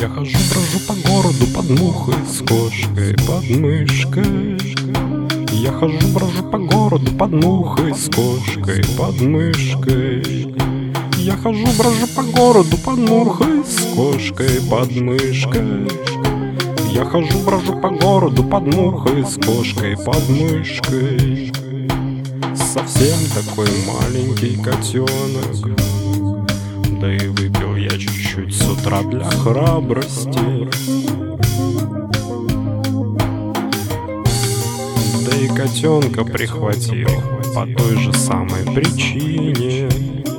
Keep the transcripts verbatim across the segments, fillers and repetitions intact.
Я хожу, брожу по городу под мухой с кошкой под мышкой. Я хожу, брожу по городу под мухой с кошкой под мышкой. Я хожу, брожу по городу под мухой с кошкой под мышкой. Я хожу, брожу по городу под мухой с кошкой под мышкой. Совсем такой маленький котенок, да и выпил я чуть-чуть с утра для храбрости. Да и котенка прихватил по той же самой причине.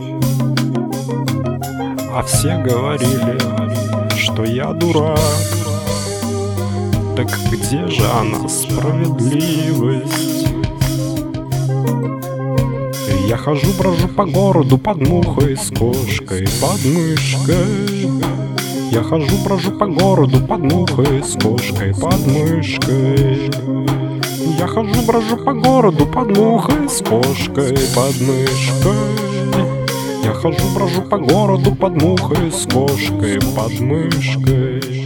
А все говорили, что я дурак. Так где же она, справедливость? Я хожу, брожу по городу под мухой с кошкой под мышкой. Я хожу, брожу по городу под мухой с кошкой под мышкой. Я хожу, брожу по городу под мухой с кошкой под мышкой. Я хожу, брожу по городу под мухой с кошкой под мышкой.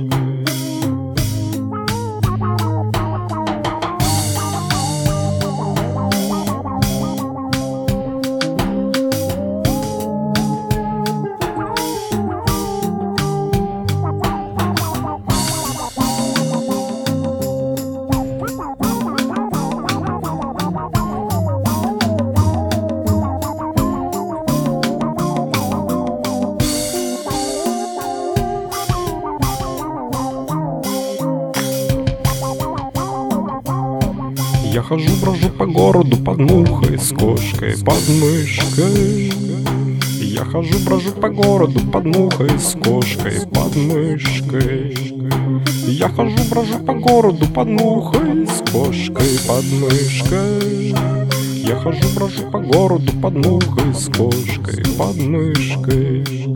Я хожу, брожу по городу под мухой с кошкой под мышкой. Я хожу, брожу по городу под мухой с кошкой под мышкой. Я хожу, брожу по городу под мухой с кошкой под мышкой. Я хожу, брожу по городу под мухой с кошкой под мышкой.